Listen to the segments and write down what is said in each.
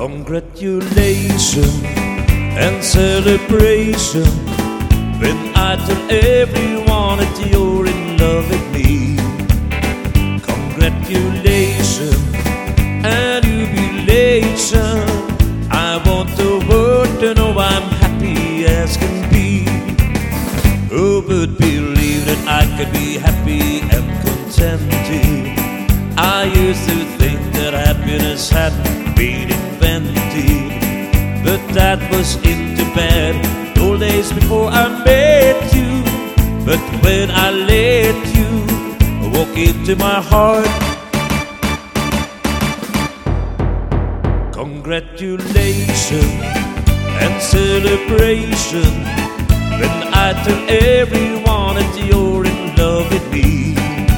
Congratulations and celebration when I tell everyone that you're in love with me. Congratulations and jubilation. I want the world to know I'm happy as can be. Who would believe that I could be happy and contented? I used to think that happiness hadn't been invented, but that was in the bad old days before I met you. But when I let you walk into my heart, congratulations and celebration when I tell everyone that you're in love with me.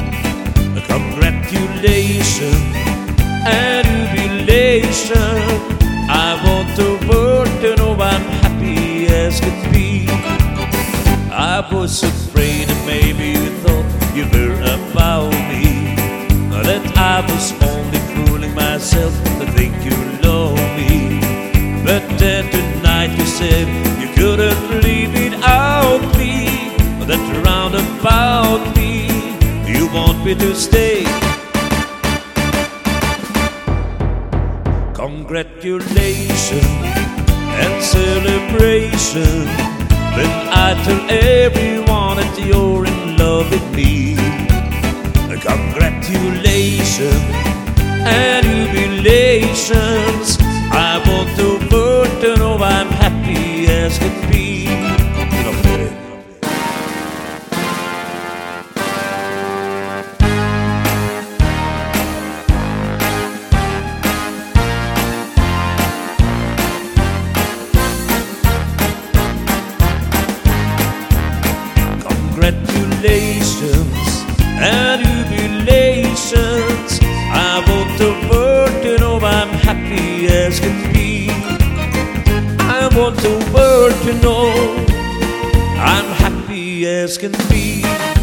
Congratulations and jubilation. I want the world to know I'm happy as could be. I was afraid that maybe you thought you were about me, that I was only fooling myself to think you love me. But then tonight you said you couldn't live without me, that round about me you want me to stay. Congratulations and celebration when I tell everyone that you're in love with me. Congratulations and jubilations. I want the world to know I'm happy as could be. Congratulations and jubilations. I want the world to know I'm happy as can be. I want the world to know I'm happy as can be.